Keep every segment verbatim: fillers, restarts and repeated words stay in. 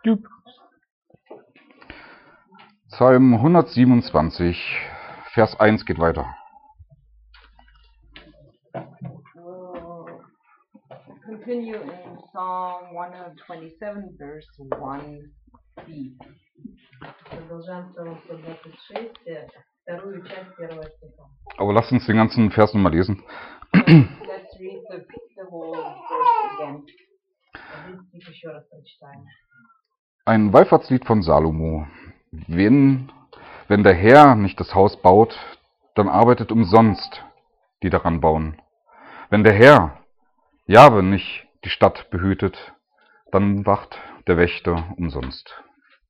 Jupp. Psalm hundertsiebenundzwanzig, Vers eins geht weiter. We'll continue in Psalm one twenty-seven, verse one b. Продолжаем Псалом сто двадцать шесть, вторую часть первого стиха. Aber lasst uns den ganzen Vers nochmal lesen. So let's read the, the whole verse again. Один стих еще раз прочитаем. Ein Wallfahrtslied von Salomo. Wenn, wenn der Herr nicht das Haus baut, dann arbeitet umsonst, die daran bauen. Wenn der Herr, Jahwe, nicht die Stadt behütet, dann wacht der Wächter umsonst.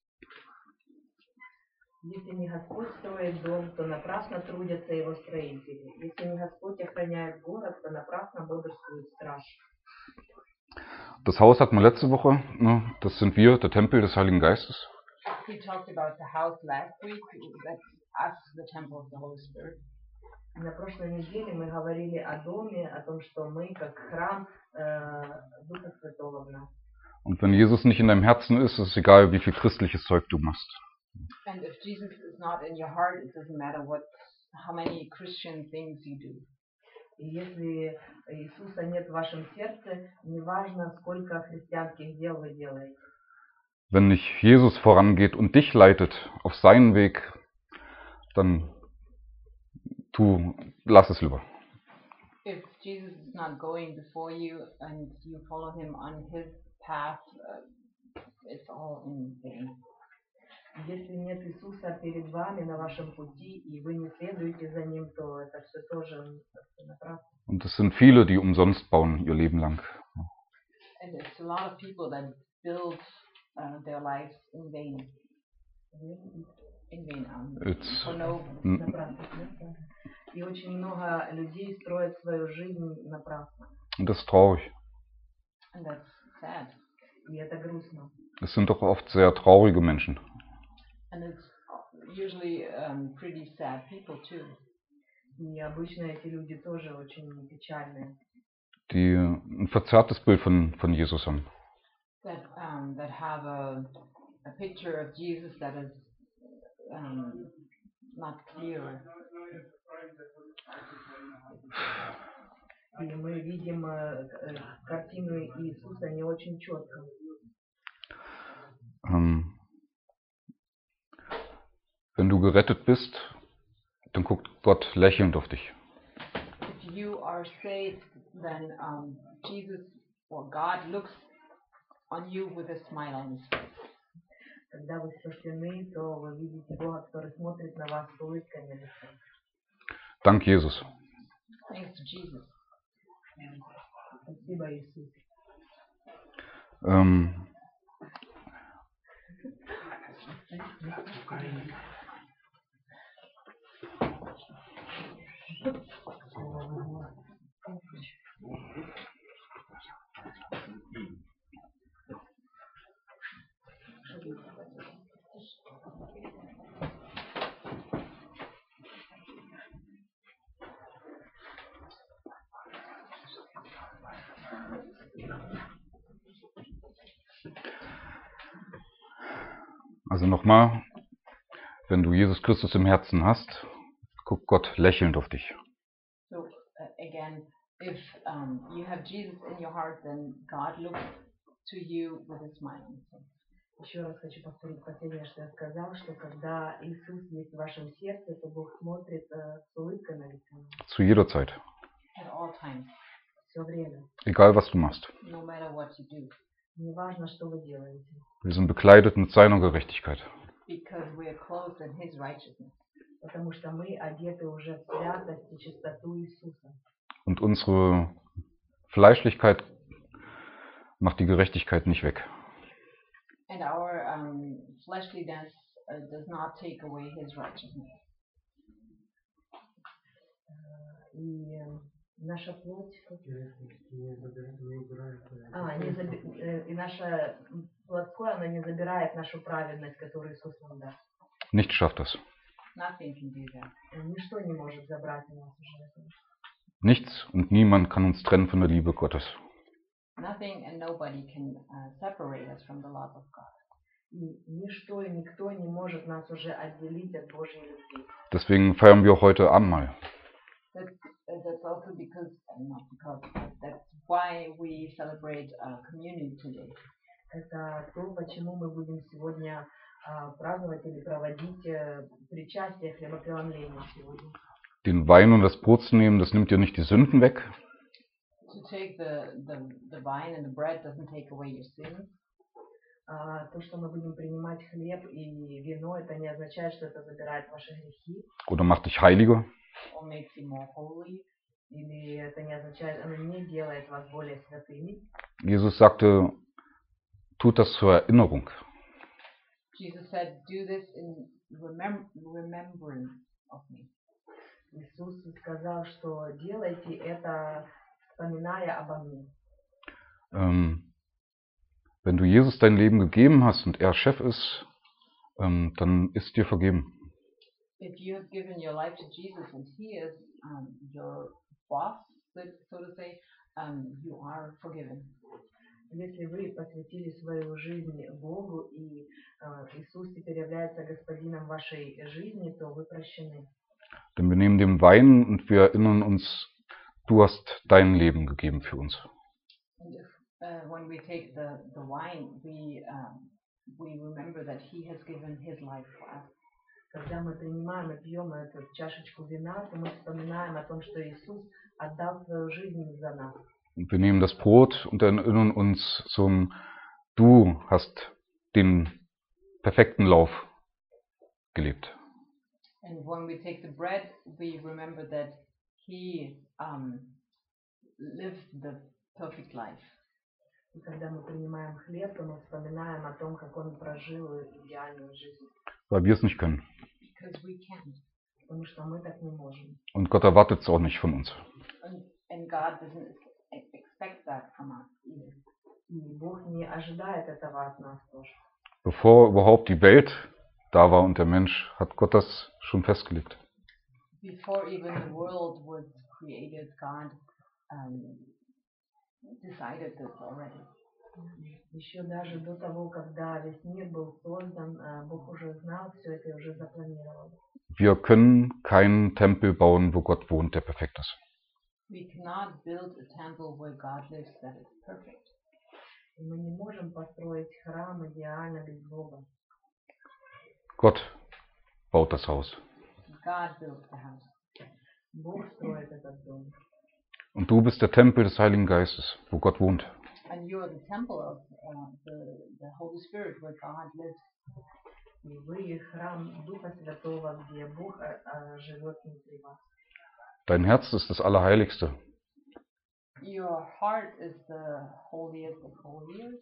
Если не Господь строит дом, то напрасно трудятся его строители. Если не Господь охраняет город, то напрасно бодрствует страж. Das Haus hatten wir letzte Woche, ne? Das sind wir, der Tempel des Heiligen Geistes. We talked about the house last week. That's us, the temple of the Holy Spirit. На прошлой неделе мы говорили о доме, о том, что мы как храм э, Духа Святого в нас. Und wenn Jesus nicht in deinem Herzen ist, ist es egal, wie viel christliches Zeug du machst. And if Jesus is not in your heart, it doesn't matter what, how many Christian things you do. И если Иисуса нет в вашем сердце, неважно, сколько христианских дел вы делаете. Wenn nicht Jesus vorangeht und dich leitet auf seinen Weg, dann tu, lass es lieber. If Jesus is not going before you and you follow him on his path, uh, it's all in vain. Если нет Иисуса перед вами на вашем пути, и вы не следуете за Ним, то это все тоже напрасно. Und es sind viele, die umsonst bauen ihr Leben lang. And it's a lot of people that build uh, their lives in vain. In vain. Um, It's, for no... Напрасно. И очень много людей строят свою жизнь напрасно. und das ist traurig. And that's sad. И это грустно. Es sind doch oft sehr traurige Menschen. And it's usually um, pretty sad people too. И обычно эти люди тоже очень печальные. Die ein verzerrtes Bild von, von Jesus haben. That um, that have a a picture of Jesus that is um, not clear. И мы видим э, картину Иисуса не очень четко. Ähm, wenn du gerettet bist, dann guckt Gott lächelnd auf dich. If you are saved, then um, Jesus or God looks on you with a smile on his face. Когда вы спасены, то вы видите Бога, который смотрит на вас с улыбкой на лице. Dank Jesus. Thanks to Jesus. Спасибо, Иисус. Ähm, Also nochmal, wenn du Jesus Christus im Herzen hast, guckt Gott lächelnd auf dich. So uh, again, if um, you have Jesus in your heart, then God looks to you with a smile on his face. Еще раз хочу повторить последнее, что я сказал, что когда Иисус есть в вашем сердце, то Бог смотрит э, с улыбкой на лице. Zu jeder Zeit. At all times, Все время. Egal was du machst. no matter what you do, Неважно, что вы делаете. Wir sind bekleidet mit seiner Gerechtigkeit. because we are clothed in his righteousness. Потому что мы одеты уже в святость и чистоту Иисуса. Und unsere Fleischlichkeit macht die Gerechtigkeit nicht weg. And our um, fleshliness uh, does not take away his righteousness. Э, И э, наша плоть... А, не заби- э, и наша плотское, она не забирает нашу праведность, которую Иисус нам даст. Nichts schafft das. Nothing can do that. Э, Ничто не может забрать у нас уже этого. Nichts und niemand kann uns trennen von der Liebe Gottes. Nothing and nobody can uh, separate us from the love of God. И ничто и никто не может нас уже отделить от Божьей любви. Deswegen feiern wir auch heute Abendmahl. That's, uh, that's also because, uh, not because, but that's why we celebrate uh, communion today. Это то, почему мы будем сегодня а, праздновать или проводить э, причастие хлебопреломления сегодня. Den Wein und das Brot zu nehmen, das nimmt ja nicht die Sünden weg, To take the, the, the wine and the bread doesn't take away your sins. А, то, что мы будем принимать хлеб и вино, это не означает, что это забирает ваши грехи, oder macht dich heiliger. Or makes you more holy. или это не означает, оно не делает вас более святыми. Jesus sagte, tut das zur Erinnerung. Jesus said, do this in remem- remembrance of me. Иисус сказал, что делайте это, вспоминая обо мне. Ähm, wenn du Jesus dein Leben gegeben hast und er Chef ist, ähm, dann ist dir vergeben. If you have given your life to Jesus and He is um, your boss, so so to say, um, you are forgiven. Если вы посвятили свою жизнь Богу, и э, Иисус теперь является господином вашей жизни, то вы прощены. Denn wir nehmen den Wein und wir erinnern uns, du hast dein Leben gegeben für uns. And if, uh, when we take the, the wine, we, um, we remember that He has given His life for us. Когда мы принимаем и пьем эту чашечку вина, то мы вспоминаем о том, что Иисус отдал свою жизнь за нас. Und wir nehmen das Brot und erinnern uns zum, du hast den perfekten Lauf gelebt. And when we take the bread, we remember that He um, lived the perfect life. И когда мы принимаем хлеб, то мы вспоминаем о том, как Он прожил идеальную жизнь. Weil wir es nicht können. Because we can't. Потому что мы так не можем. Und Gott erwartet es auch nicht von uns. And, and God doesn't ex- expect that from us either. И Бог не ожидает этого от нас тоже. Bevor überhaupt die Welt da war und der Mensch, hat Gott das schon festgelegt. Before even the world was created, God um, decided this already. Еще даже до того, когда весь мир был создан, э, Бог уже знал все это и уже запланировал. Wir können keinen Tempel bauen, wo Gott wohnt, der perfekt ist. We cannot build a temple where God lives that is perfect. И мы не можем построить храм идеально без Бога. Gott baut das Haus. God built the house. Бог строит этот дом. Und du bist der Tempel des Heiligen Geistes, wo Gott wohnt. And you're the temple of uh, the, the Holy Spirit where God lives. И вы храм Духа Святого, где Бог э, э, живет внутри вас. Dein Herz ist das Allerheiligste. Your heart is the holiest of holies.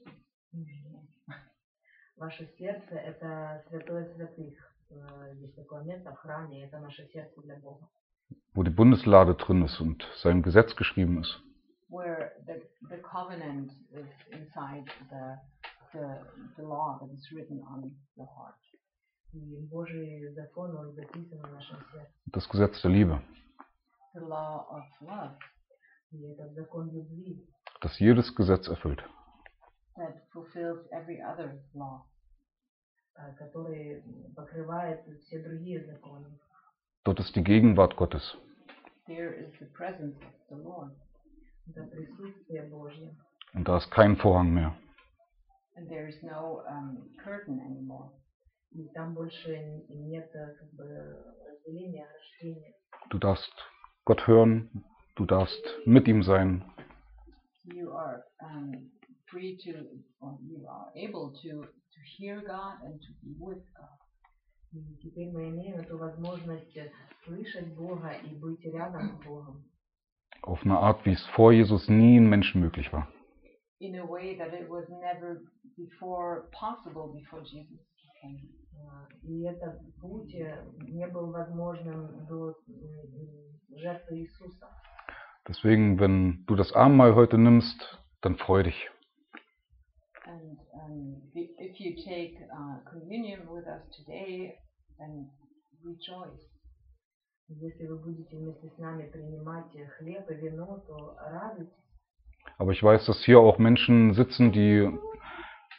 Ваше сердце – это святое святых. Э, Есть такое место в храме, это наше сердце для Бога. Wo die Bundeslade drin ist und sein Gesetz geschrieben ist. Where the, the covenant is inside the, the, the law that is written on the heart. И Божий закон, он записан в нашем сердце. Das Gesetz der Liebe. The law of love И этот закон любви, Das jedes Gesetz erfüllt. that fulfills every other law. э, который покрывает все другие законы. Dort ist die Gegenwart Gottes. There is the presence of the Lord. Это присутствие Божье. Und da ist kein Vorhang mehr. And there is no um, curtain anymore. И там больше нет э, как бы разделения, рождения. Du darfst Gott hören, du darfst mit ihm sein. You are um, free to, or you are able to, to hear God and to be with God. И теперь мы имеем эту возможность слышать Бога и быть рядом с Богом. Auf eine Art, wie es vor Jesus nie ein Menschen möglich war. In a way that it was never before possible before Jesus came. А, И этот путь э, не был возможным до м, жертвы Иисуса. Deswegen, wenn du das Abendmahl heute nimmst, dann freu dich. And um, the- if you take uh, communion with us today, then rejoice. Если вы будете вместе с нами принимать э, хлеб и вино, то радуйтесь. Aber ich weiß, dass hier auch Menschen sitzen, die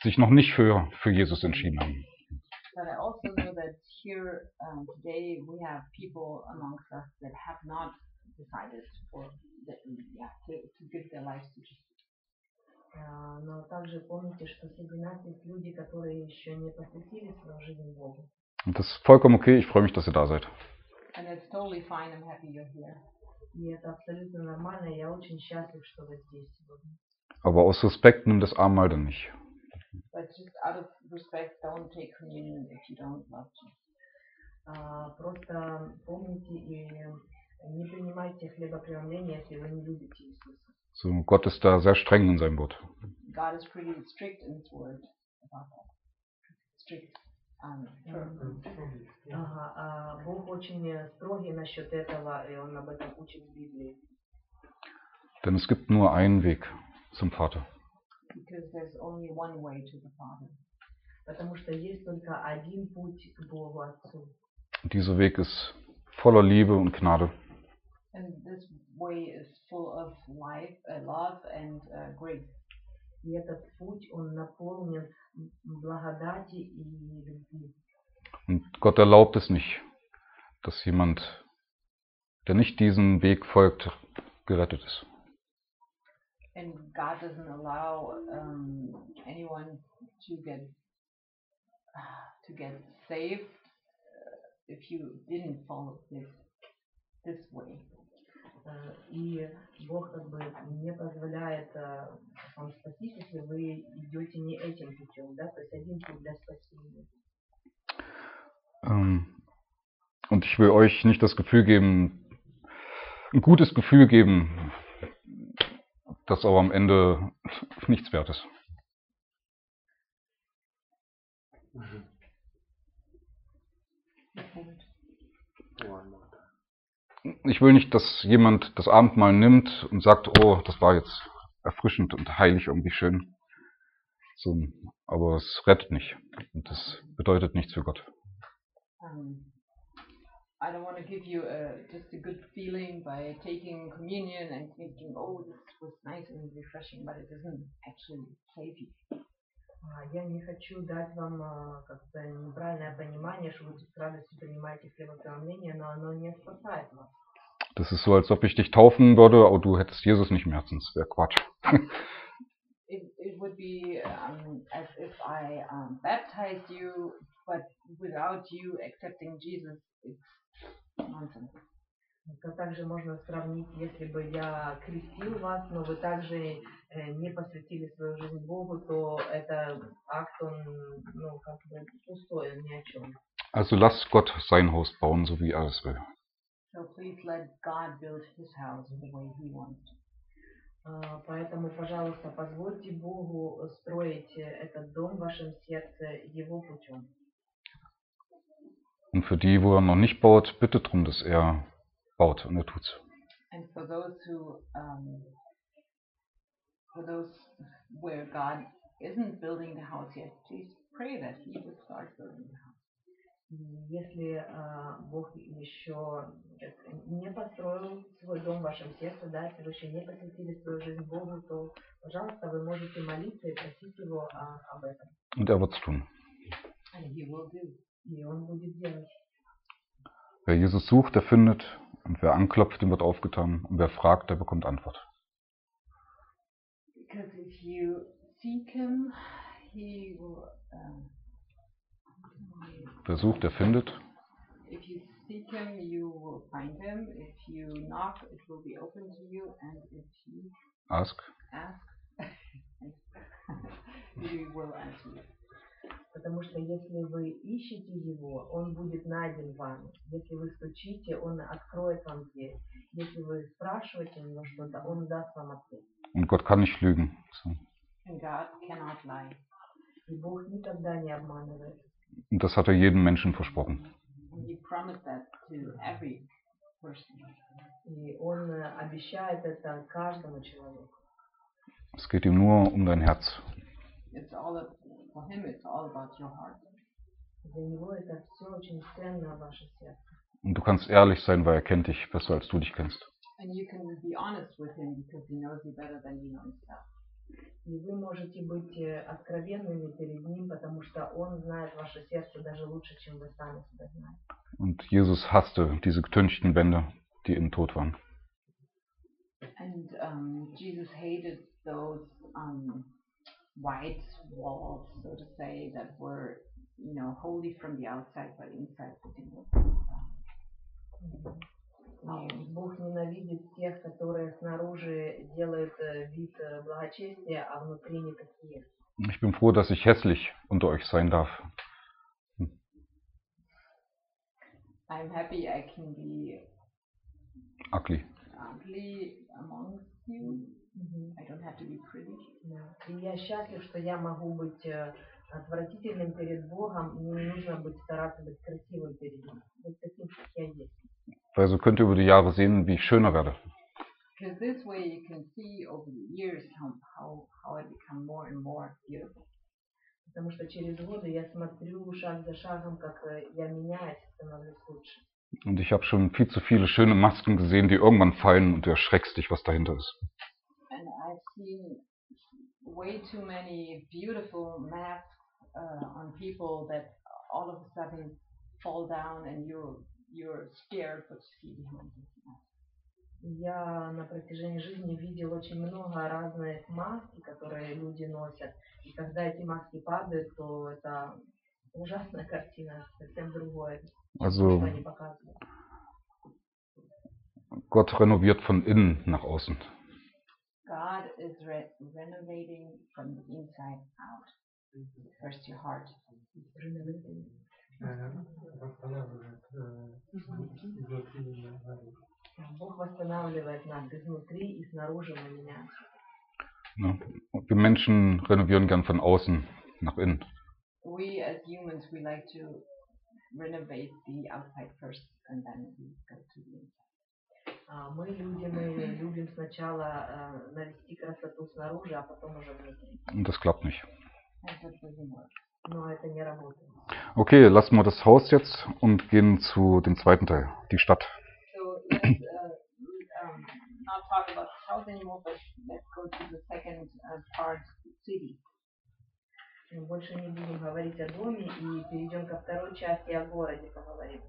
sich noch nicht für, für Jesus entschieden haben. But I also know that here um, today we have people amongst us that have not decided for the, yeah, to, to give their lives to Jesus. А, Но также помните, что среди нас есть люди, которые еще не посвятили свою жизнь Богу. Und das ist vollkommen okay. Ich freue mich, dass ihr da seid. And it's totally fine. I'm happy you're here. И это абсолютно нормально, и я очень счастлив, что вы здесь сегодня. Aber aus Respekt nimm das Abendmahl dann nicht. But just out of respect, don't take communion if you don't love Jesus. А, Просто помните и не принимайте хлебопреломления, если вы не любите Иисуса. So, Gott ist da sehr streng in seinem Wort. God is pretty strict in His word about that. Strict. Um, firm. Ага, а Бог очень строгий насчет этого, и Он об этом учит в Библии. Denn es gibt nur einen Weg zum Vater. Because there's only one way to the Father. Потому что есть только один путь к Богу Отцу. Und dieser Weg ist voller Liebe und Gnade. And this way is full of life, uh, love and uh, grace. И этот путь, он наполнен благодати и любви. Und Gott erlaubt es nicht, dass jemand, der nicht diesem Weg folgt, gerettet ist. And God doesn't allow um, anyone to get to get saved uh, if you didn't follow this this way. Э, И Бог как бы не позволяет э, вам спастись, если вы идете не этим путем, да, то есть один путь для спасения. Ähm, Und ich will euch nicht das Gefühl geben, ein gutes Gefühl geben, das aber am Ende nichts wert ist. Ich will nicht, dass jemand das Abendmahl nimmt und sagt, oh, das war jetzt erfrischend und heilig, irgendwie schön. So, aber es rettet nicht. Und das bedeutet nichts für Gott. Um, I don't want to give you a, just a good feeling by taking communion and thinking, oh, this was nice and refreshing, but it doesn't actually save you. А, Я не хочу дать вам а, как-то неправильное понимание, что вы тут с радостью принимаете хлебопреломление, но оно не спасает вас. Das ist so, als ob ich dich taufen würde, aber du hättest Jesus nicht im Herzen. Das wäre Quatsch. It, it would be um, as if I um, baptized you, but without you accepting Jesus, it's nonsense. Это также можно сравнить, если бы я крестил вас, но вы также э, не посвятили свою жизнь Богу, то это акт, он, ну, как бы пустой, он ни о чем. Also lass Gott sein Haus bauen, so wie er es will. So please let God build His house the way He wants to. А, Поэтому, пожалуйста, позвольте Богу строить этот дом в вашем сердце Его путем. Und für die, wo er noch nicht baut, bitte darum, dass er baut und er tut's. And for those who, um, for those where God isn't building the house yet, please pray that He would start building the house. И Если а, Бог еще так, не построил свой дом в вашем сердце, да, если вы еще не посвятили свою жизнь Богу, то, пожалуйста, вы можете молиться и просить Его а, об этом. Und er wird's tun. And He will do. И Он будет делать. Wer Jesus sucht, der findet. Und wer anklopft, dem wird aufgetan. Und wer fragt, der bekommt Antwort. Because if you seek Him, He will. Um, Wer sucht, der findet. if you seek Him, you will find Him. If you knock, it will be open to you. And if you Ask. ask, He will answer you. Потому что если вы ищете Его, Он будет найден вами. Если вы стучите, Он откроет вам дверь. Если вы спрашиваете у Него что-то, Он даст вам ответ. Und Gott kann nicht lügen. So. And God cannot lie. И Бог никогда не обманывает. Und das hat er jedem Menschen versprochen. And He promised that to every person. И Он э, обещает это каждому человеку. Es geht ihm nur um dein Herz. It's all up, for Him. It's all about your heart. Для Него это все очень ценно, ваше сердце. Und du kannst ehrlich sein, weil er kennt dich besser, als du dich kennst. And you can be honest with Him because He knows you better than you know Himself. И вы можете быть э, откровенными перед Ним, потому что Он знает ваше сердце даже лучше, чем вы сами себя знаете. Und Jesus hasste diese getünchten Wände, die innen tot waren. And um, Jesus hated those um, white walls, so to say, that were, you know, holy from the outside, but inside sitting. И Бог ненавидит тех, которые снаружи делают э, вид э, благочестия, а внутри не такие. Ich bin froh, dass ich hässlich unter euch sein darf. I'm happy I can be Ugly. ugly amongst you. Мгм. I don't have to be pretty. Да. И я счастлив, что я могу быть э, отвратительным перед Богом, мне не нужно быть стараться быть красивым перед Ним. Быть таким, как я есть. Weil so könnt ihr über die Jahre sehen, wie ich schöner werde. Because this way you can see over the years how, how, how I become more and more beautiful. Потому что через годы я смотрю шаг за шагом, как э, я меняюсь, становлюсь лучше. Und ich habe schon viel zu viele schöne Masken gesehen, die irgendwann fallen und du erschreckst dich, was dahinter ist. And I've seen way too many beautiful masks uh, on people that all of a sudden fall down and you're, you're scared what you see behind this mask. Я на протяжении жизни видел очень много разных масок, которые люди носят. И когда эти маски падают, то это ужасная картина, совсем другое, Also что они показывают. Gott renoviert von innen nach außen. God is re- renovating from the inside out. First your heart. восстанавливает изнутри наружу. Бог восстанавливает нас изнутри и снаружи мы меняемся. Ne? Und wir Menschen renovieren gern von außen nach innen. We as humans, we like to renovate the outside first and then we go to the inside. А мы люди, мы любим сначала э, навести красоту снаружи, а потом уже внутри. Und das klappt nicht. And that doesn't work. Но это не работает. Okay, lassen wir das Haus jetzt und gehen zu dem zweiten Teil, die Stadt. So let's uh, um, not talk about the house anymore, but let's go to the second uh, part, city. Мы больше не будем говорить о доме и перейдем ко второй части, о городе поговорим.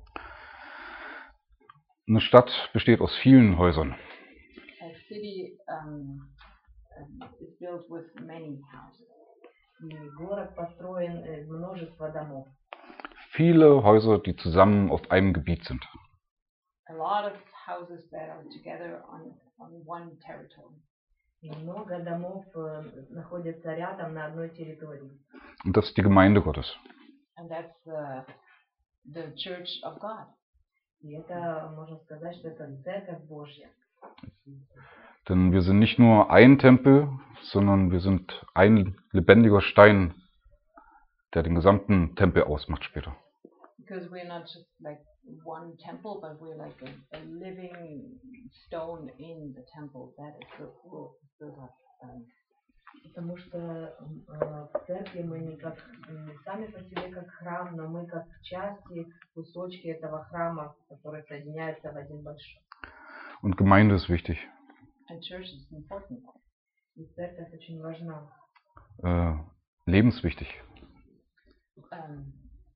Eine Stadt besteht aus vielen Häusern. A city um, um, is built with many houses. И город построен из множества домов. Viele Häuser, die zusammen auf einem Gebiet sind. A lot of houses that are together on, on one territory. И много домов э, находятся рядом на одной территории. Und das ist die Gemeinde Gottes. And that's the, the church of God. И это, можно сказать, что это церковь Божья. Denn wir sind nicht nur ein Tempel, sondern wir sind ein lebendiger Stein, der den gesamten Tempel ausmacht später. Because we're not just like one temple, but we're like a, a living stone in the temple that is built, built up. Um, Потому что э, в церкви мы не как не сами по себе как храм, но мы как части, кусочки этого храма, которые соединяются в один большой. Und Gemeinde ist wichtig. and church is important. И церковь очень важна. Äh, lebenswichtig. Um,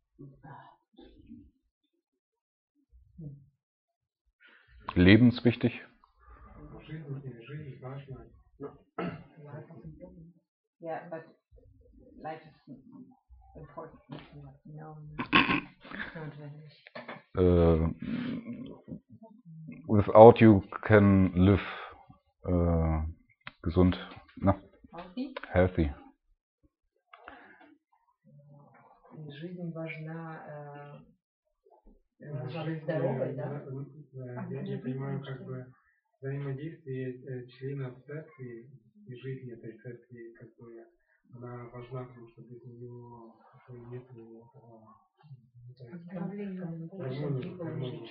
Lebenswichtig. Жизнь, жизнь важна. yeah, but life is important. No, not really. Äh, without you can live äh, gesund, na, Healthy? healthy. И жизнь важна, э, Жизнь, важна быть здоровой, э, да? э, Я не понимаю, как бы взаимодействие э, членов церкви и жизни этой церкви, как бы она важна, потому что без нее нет этого гармонии, гармонии.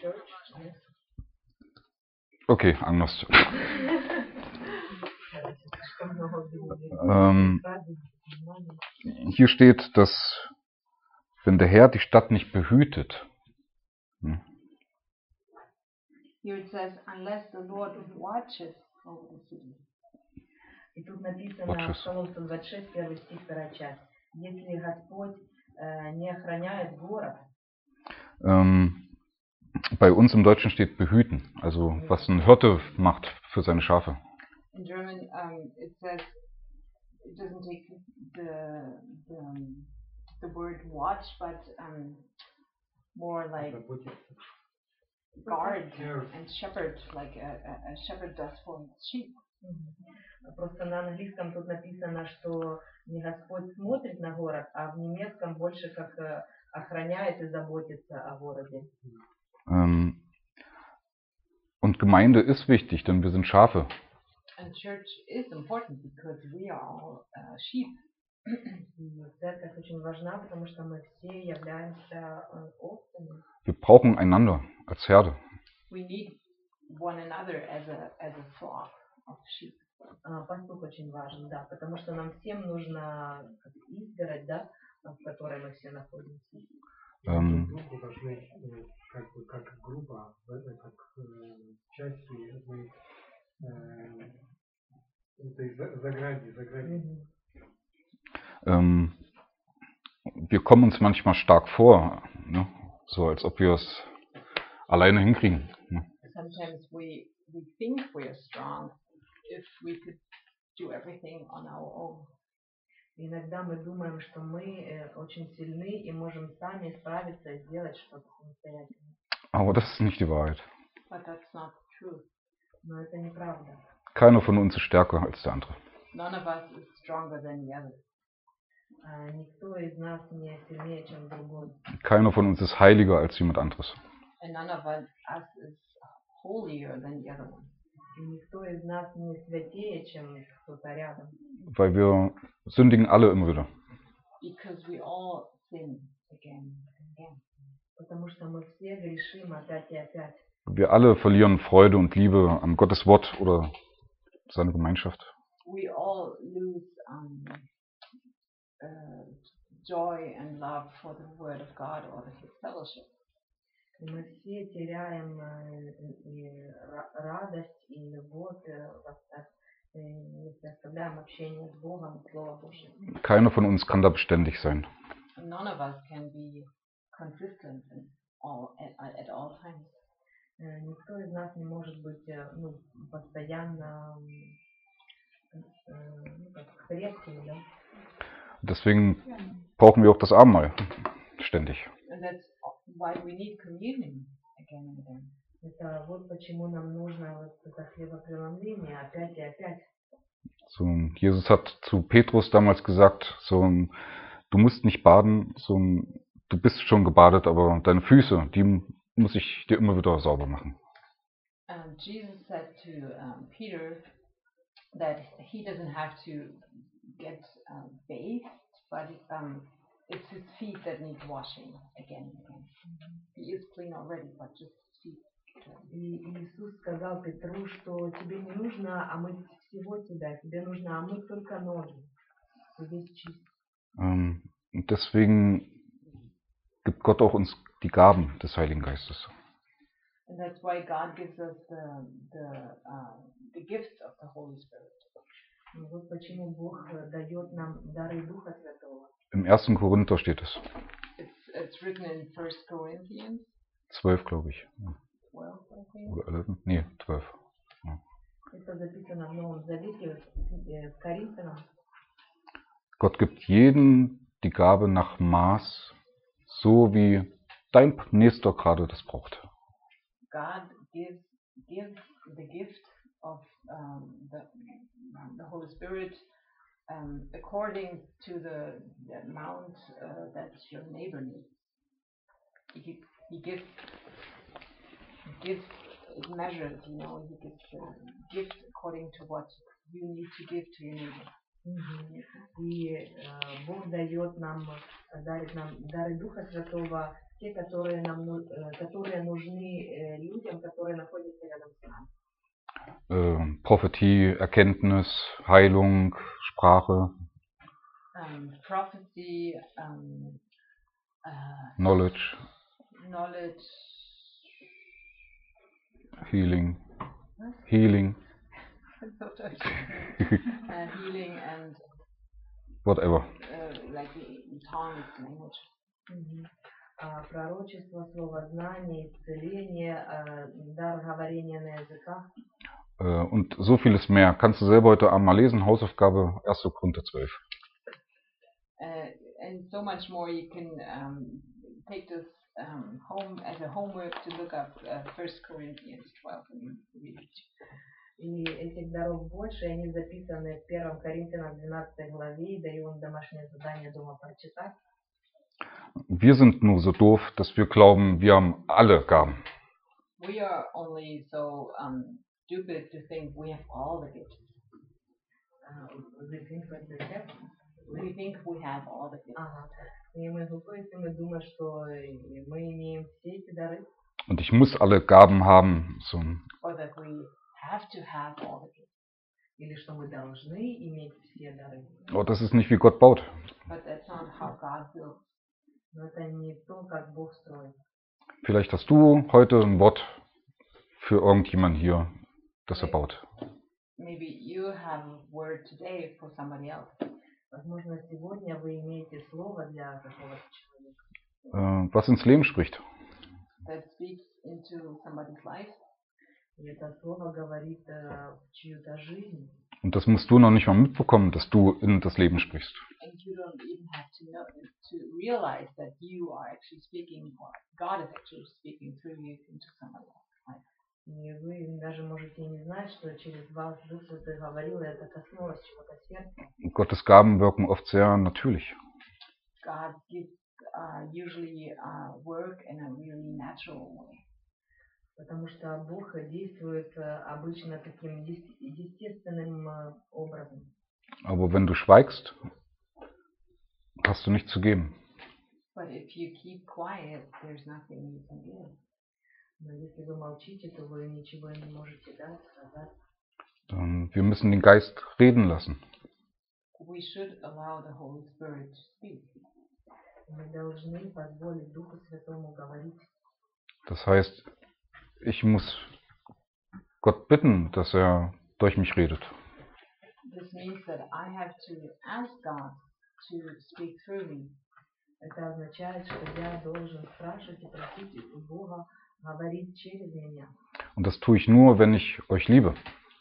Okay, Agnost. Слишком много времени. Ähm, Фразы, внимание. hier steht, dass wenn der Herr die Stadt nicht behütet, hm, Here it says, unless the Lord watches over the city. И тут написано Вот щас. Псалом сто двадцать шесть, первый стих, вторая часть. Если Господь äh, не охраняет город, Ähm, bei uns im Deutschen steht behüten, also was ein Hirte macht für seine Schafe. In German, um, it says it doesn't take the the, um, the word watch, but um, more like Заботиться. guard Care. and shepherd, like a, a, a shepherd does for his sheep. просто на английском тут написано, что не Господь смотрит на город, а в немецком больше как э, охраняет и заботится о городе. Ähm, und Gemeinde ist wichtig, denn wir sind Schafe. And church is important because we are all uh, sheep. И церковь очень важна, потому что мы все являемся э, овцами. Wir brauchen einander als Herde. We need one another as a as a flock of sheep. А, Пастух очень важен, да, потому что нам всем нужно как изгородь, да, в которой мы все находимся. Ähm, Друг другу должны, э, как бы, как группа, в это, как э, части одной э, этой за- загради, загради. Мгм. ähm, wir kommen uns manchmal stark vor, ne? So als ob wir es alleine hinkriegen. Ne? Sometimes we we think we are strong if we could do everything on our own. Иногда мы думаем, что мы э, очень сильны и можем сами справиться и сделать что-то самостоятельно. Aber das ist nicht die Wahrheit. But that's not true. Но это неправда. Keiner von uns ist stärker als der andere. None of us is stronger than the other. А, Никто из нас не сильнее, чем другой. Keiner von uns ist heiliger als jemand anderes. And none of us, us is holier than the other one. И никто из нас не святее, чем кто-то рядом. Weil wir sündigen alle immer wieder. Because we all sin again and again. Потому что мы все грешим опять и опять. Wir alle verlieren Freude und Liebe an Gottes Wort oder seine Gemeinschaft. We all lose um, uh, joy and love for the word of God or his fellowship. И мы все теряем э, и ра- радость и любовь, э, восста- э, если оставляем общение с Богом, Слово Божье. Keiner von uns kann da beständig sein. None of us can be consistent in all at, at all times. Э, Никто из нас не может быть э, ну, постоянно м, э, ну, как крепким, да? Deswegen brauchen wir auch das Abendmahl ständig. And that's why we need communion again and again. Это вот почему нам нужно вот это хлебопреломление опять и опять. So, Jesus hat zu Petrus damals gesagt, so, du musst nicht baden, so, du bist schon gebadet, aber deine Füße, die muss ich dir immer wieder sauber machen. And Jesus said to um, Peter that he doesn't have to get um, bathed, but um, it's his feet that need washing again and again. He is clean already, but just his feet. И Иисус сказал Петру, что тебе не нужно омыть всего тебя, тебе нужно омыть только ноги. Ты весь чист. Ähm, und deswegen gibt Gott auch uns die Gaben des Heiligen Geistes. And that's why God gives us the the uh, the gifts of the Holy Spirit. И вот почему Бог э, дает нам дары Духа Святого. Im ersten Korinther steht es. It's it's written in First Corinthians zwölf, glaube ich. twelve, I think. Oder elf? Nee, zwölf. Это записано в Новом Завете э, в Коринфянам. Gott gibt jedem die Gabe nach Maß, so wie dein Nächster gerade das braucht. God gives gives the gift of um, the the Holy Spirit um, according to the, the amount uh, that your neighbor needs. He he gives gives it measured, you know. He gives the gift according to what you need to give to your neighbor. Мгм. И э, Бог дает нам, дарит нам дары Духа Святого, те, которые, нам, ну- э, которые нужны э, людям, которые находятся рядом с нами. Äh, Prophetie, Erkenntnis, Heilung, Sprache, Um, prophecy, um, uh, Knowledge, knowledge, Healing, Healing, so Deutsch. uh, healing and whatever. uh, like in tongues language. Мгм. А, пророчество, слово знания, исцеление, а, дар говорения на языках. Äh, und so vieles mehr. Kannst du selber heute Abend mal lesen, Hausaufgabe erster Korinther zwölf. Uh, and so much more. You can um, take this um, home as a homework to look up uh, First Corinthians twelve and read it. И этих даров больше, и они записаны в первом Коринфянам двенадцатой главе, и даю вам домашнее задание дома прочитать. Wir sind nur so doof, dass wir glauben, wir haben alle Gaben. We are only so um, stupid to think we have all the gifts. А, вы think that they have? We think we have all the gifts. Ага. И мы глупы, если мы думаем, что мы имеем все эти дары. Und ich muss alle Gaben haben. So. Or that we have to have all the gifts. Или что мы должны иметь все дары. Oh, das ist nicht, wie Gott baut. But that's not how God builds. Но это не то, как Бог строит. Vielleicht hast du heute ein Wort für irgendjemanden hier, das er baut. Maybe you have a word today for somebody else. Возможно, сегодня вы имеете слово для какого-то человека. Äh, was ins Leben spricht. That speaks into somebody's life. И это слово говорит э, в чью-то жизнь. Und das musst du noch nicht mal mitbekommen, dass du in das Leben sprichst. And you don't even have to know to realize that you are actually speaking, or God is actually speaking through you into somebody's life. И вы даже можете и не знать, что через вас Дух Святой говорил, и это коснулось чего-то сердца. Gottes Gaben wirken oft sehr natürlich. God gives uh, usually uh, work in a really natural way. Потому что Бог действует э, обычно таким ес- естественным э, образом. Aber wenn du schweigst, hast du nichts zu geben. But if you keep quiet, there's nothing you can give. Но если вы молчите, то вы ничего не можете дать, сказать. Ähm, Wir müssen den Geist reden lassen. We should allow the Holy Spirit to speak. Мы должны позволить Духу Святому говорить. Das heißt, ich muss Gott bitten, dass er durch mich redet. This means that I have to ask God to speak through me. Это означает, что я должен спрашивать и просить у Бога говорить через меня. Und das tue ich nur, wenn ich euch liebe.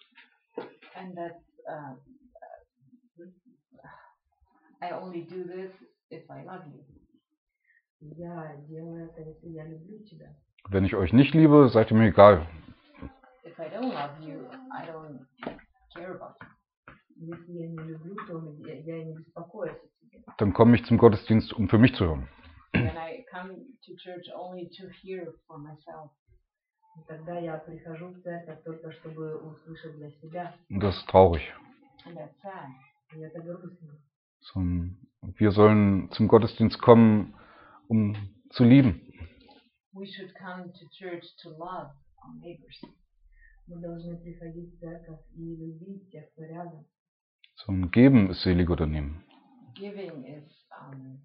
And that uh, I only do this if I love you. Я делаю это, если я люблю тебя. Wenn ich euch nicht liebe, seid ihr mir egal. If I don't love you, I don't care about you. Если я не люблю, то я, я и не беспокоюсь о тебе. Dann komme ich zum Gottesdienst, um für mich zu hören. Then I come to church only to hear for myself. И тогда я прихожу в церковь только чтобы услышать для себя. Und das ist traurig. And that's sad. И это грустно. So, wir sollen zum Gottesdienst kommen, um zu lieben. We should come to church to love our neighbors. Мы должны приходить в церковь и любить тех, кто рядом. So, geben ist selig oder nehmen. Giving is um,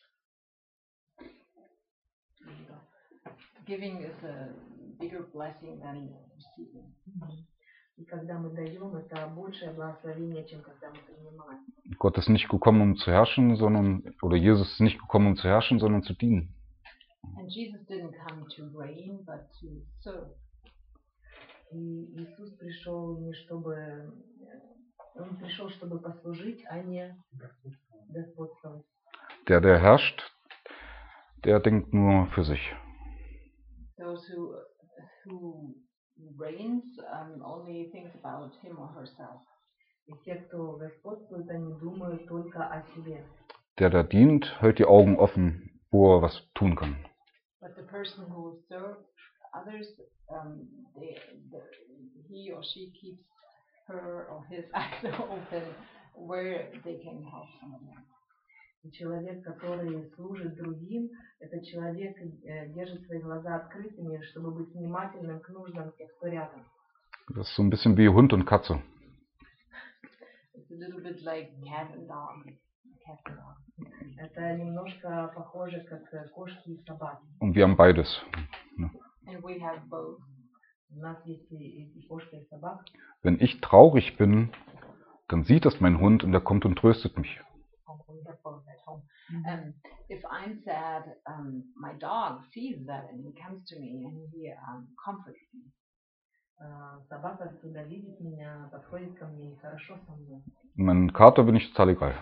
giving is a bigger blessing than receiving. И когда мы даем, это большее благословение, чем когда мы принимаем. Gott ist nicht gekommen, um zu herrschen, sondern, oder Jesus ist nicht gekommen, um zu herrschen, sondern zu dienen. And Jesus didn't come to reign, but to serve. И Иисус пришел не чтобы... э, Он пришел, чтобы послужить, а не господствовать. Der, der herrscht, der denkt nur für sich. Those who who reigns um, only thinks about him or herself. И те, кто господствует, они думают только о себе. Der, der dient, hält die Augen offen, wo er was tun kann. But the person who serves others, um, they, the, he or she keeps her or his eyes open where they can help someone else. И человек, который служит другим, этот человек э, держит свои глаза открытыми, чтобы быть внимательным к нуждам тех, кто рядом. Das ist so ein bisschen wie Hund und Katze. It's a little bit like cat and dog. Cat and dog. Это немножко похоже, как э, кошки и собаки. Und wir haben beides. And we have both. У нас есть и, и, и кошка, и собака. Wenn ich traurig bin, dann sieht das mein Hund und er kommt und tröstet mich. We have both at home. Um, if I'm sad, um, my dog sees that and he comes to me and he um, comforts me. Uh, собака всегда видит меня, подходит ко мне и хорошо со мной. Mein Kater bin ich total egal.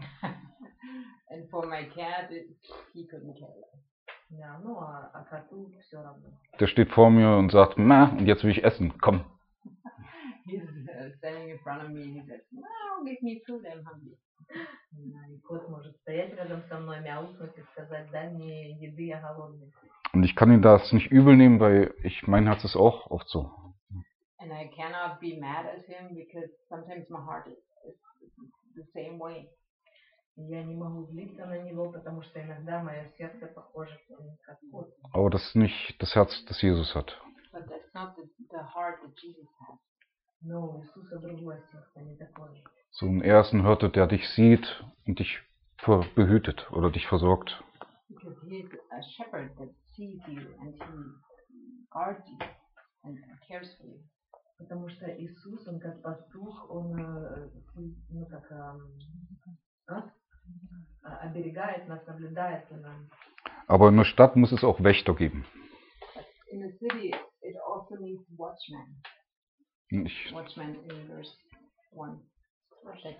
And for my cat, it, he couldn't care less. Да, ну а, а коту все равно. Der steht vor mir und sagt, na, und jetzt will ich essen, komm. He's uh, standing in front of me and he says, no, give me food, I'm hungry. Да, и кот может стоять рядом со мной, мяукнуть и сказать, дай мне еды, я голодный. Und ich kann ihm das nicht übel nehmen, weil ich, mein Herz ist auch oft so. And I cannot be mad at him because sometimes my heart is, is the same way. Я не могу злиться на него, потому что иногда мое сердце похоже как кот. Aber das ist nicht das Herz, das Jesus hat. But that's not the, the heart that Jesus has. Но у Иисуса другое сердце, не такое же. So ein er ist ein Hirte, der dich sieht und dich ver- behütet oder dich versorgt. Because he's a shepherd that sees you and he guards you and cares for you. Потому что Иисус, он как пастух, он э, ну, как, эм, а? А, оберегает нас, наблюдает за нами. Aber in der Stadt muss es auch Wächter geben. In the city, it also needs watchmen. Ich, Watchmen in verse one. That,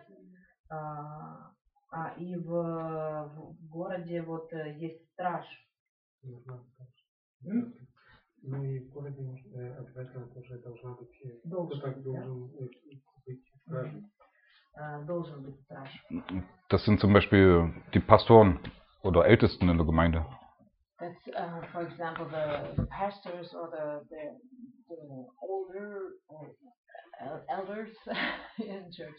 А, а и в, в городе вот э, есть страж. Нужна страж. М? Ну и в городе, может, э, обязательно тоже должна быть, э, Должен кто-то быть, да? должен э, быть стражем. А, должен быть страж. das sind zum Beispiel die Pastoren oder Ältesten in der Gemeinde. that's, uh, for example, the, the pastors or the, the, the older or el- elders in church.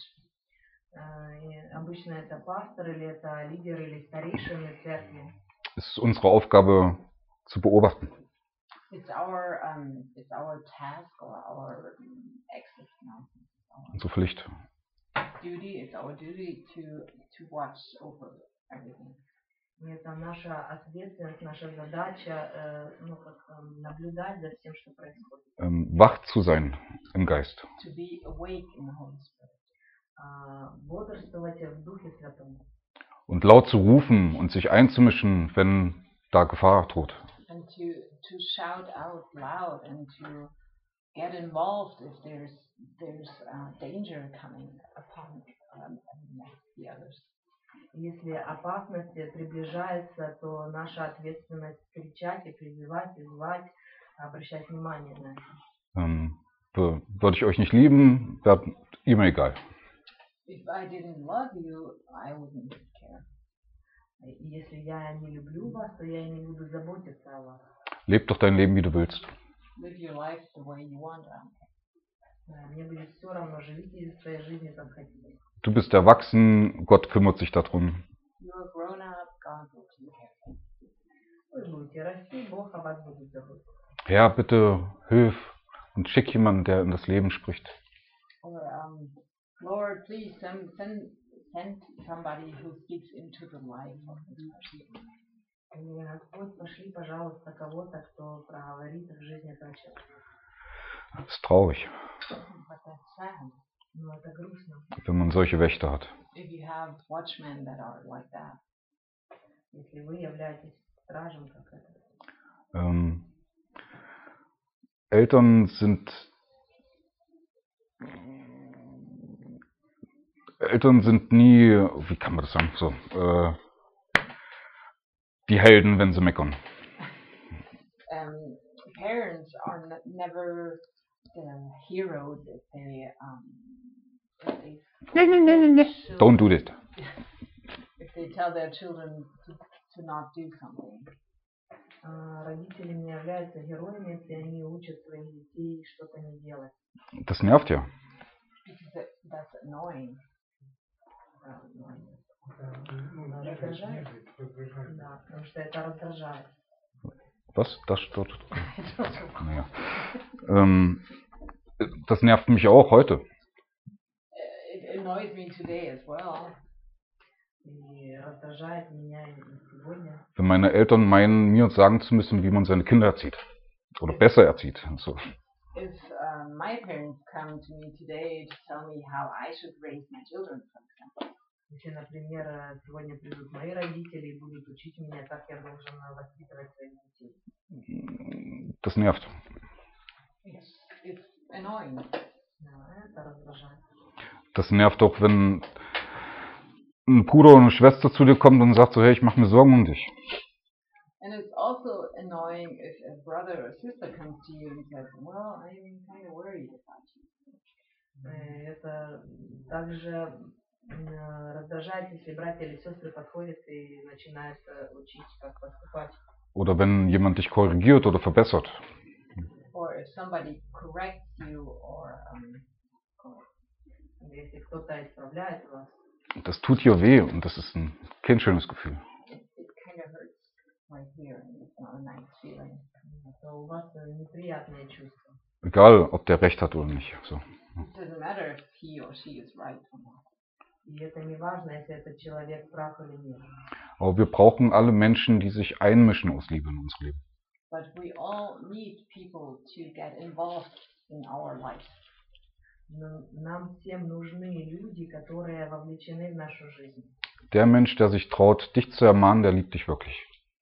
А, и обычно это пастор или это лидер или старейшины церкви. Es ist unsere Aufgabe zu beobachten. It's our um, it's our task or our um, access now. Unsere Pflicht. Duty. It's our duty to to watch over everything. И это наша ответственность, наша задача, э, ну, как, э, наблюдать за всем, что происходит. Ähm, wach zu sein im Geist. To be awake in the Holy Spirit. А, бодрствовать в Духе Святом. Und laut zu rufen und sich einzumischen, wenn da Gefahr droht. And to to shout out loud and to get involved if there's there's uh, danger coming upon um, the others. Если опасность приближается, то наша ответственность кричать и призывать, и звать, обращать внимание на это. Ähm, wür- würde ich euch nicht lieben, wäre ihm egal. If I didn't love you, I wouldn't care. И если я не люблю вас, то я и не буду заботиться о вас. Leb doch dein Leben, wie du willst. Live your life the way you want. Um, Да, мне будет все равно, живите своей жизнью, как хотите. Du bist erwachsen, Gott kümmert sich darum. You're grown up. God will take care of you. Вы будете расти, Бог о вас будет заботиться. Herr, bitte hilf und schick jemanden, der in das Leben spricht. Or um, Lord, please send send send somebody who speaks into the life of this person. И, Господь, пошли, пожалуйста, кого-то, кто проговорит в жизни этого человека. Das ist traurig, But that's sad. Ну, это грустно. wenn man solche Wächter hat. If you have watchmen that are like that. Если вы являетесь стражем, как это. Ähm, Eltern sind Eltern sind nie, wie kann man das sagen, so, äh, die Helden, wenn sie meckern. Um, parents are n- never the heroes if they um if they Don't do that. if they tell their children to, to not do something. А, родители не являются героями, если они учат своих детей что-то не делать. Das nervt ja. Because that, that's annoying. Да, ну, Это, ну, Да, нежить, раздражает. нежить, раздражает. да, потому что это раздражает. Was? Das dort? Naja. Ähm, das nervt mich auch heute. It annoys me today as well. И раздражает меня и сегодня. Wenn meine Eltern meinen, mir sagen zu müssen, wie man seine Kinder erzieht. Oder besser erzieht. So. if uh, my parents come to me today to tell me how I should raise my children, for example. Если, например, э, сегодня придут мои родители и будут учить меня, как я должен э, воспитывать своих детей. Das nervt. It's, it's annoying. Да, это раздражает. Das nervt auch, wenn ein Bruder oder eine Schwester zu dir kommt und sagt so, hey, ich mache mir Sorgen um dich. And it's also annoying if a brother or sister comes to you and says, well, I'm kind of worried about you. Э, Это также э, раздражает, если братья или сестры подходят и начинают э, учить, как поступать. Oder wenn jemand dich korrigiert oder verbessert. Or if somebody corrects you or um, Если кто-то исправляет вас, Das tut dir weh und das ist ein, kein schönes Gefühl. it, it kind of hurts right here and it's not a nice feeling. то у вас э, неприятные чувства. Egal, ob der recht hat oder nicht. So. It doesn't matter if he or she is right or not. И это не важно, если этот человек прав или нет. Aber wir brauchen alle Menschen, die sich einmischen aus Liebe in unser Leben. But we all need people to get involved in our life. Но нам всем нужны люди, которые вовлечены в нашу жизнь. Der Mensch, der sich traut, dich zu ermahnen, der liebt dich wirklich.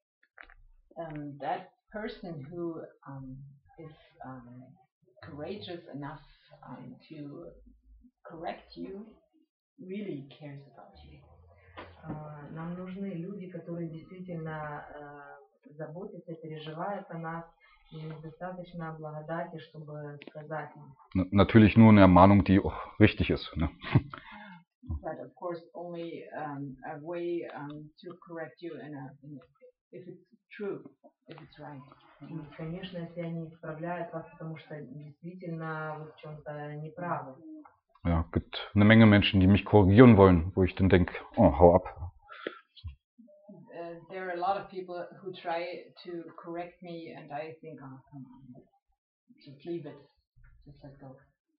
Um, that person who um, is um, courageous enough um, to correct you really cares about you. А, Нам нужны люди, которые действительно э, заботятся, переживают о нас, и достаточно благодати, чтобы сказать нам. N- Natürlich nur eine Ermahnung, die auch richtig ist. Ne? But of course, only um, a way um, to correct you in a, in a, if it's true, if it's right. И, конечно, если они исправляют вас, потому что действительно вы в чем-то неправы. Ja, gibt eine Menge Menschen, die mich korrigieren wollen, wo ich dann denke, oh, hau ab. Uh, there are a lot of people who try to correct me, and I think, oh, come on, just leave it, just let go.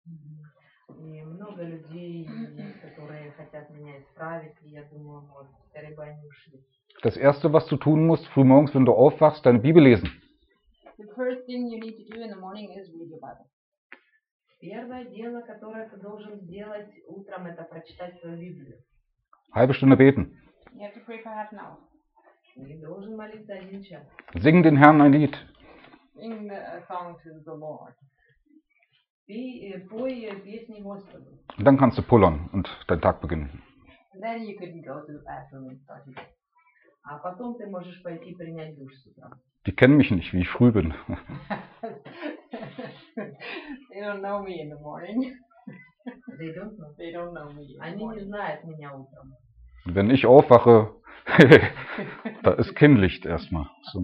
И много людей есть, которые хотят меня исправить, и я думаю, вот, скорее бы они ушли. Das Erste, was du tun musst, frühmorgens, wenn du aufwachst, deine Bibel lesen. The first thing you need to do in the morning is read your Bible. Первое дело, которое ты должен сделать утром, это прочитать свою Библию. Halbe Stunde beten. You have to pray for half an hour. И должен молиться один час. Sing den Herrn ein Lied. Sing a song to the Lord. Пей, э, пой э, песни Господу. Und dann kannst du pullern und deinen Tag beginnen. And then you can go to the bathroom and start your day. А потом ты можешь пойти принять душ с утра. Die kennen mich nicht, wie ich früh bin. They don't know me in the morning. They don't know. They don't know me in the Они не morning. знают меня утром. Wenn ich aufwache, da ist kein Licht erstmal. So.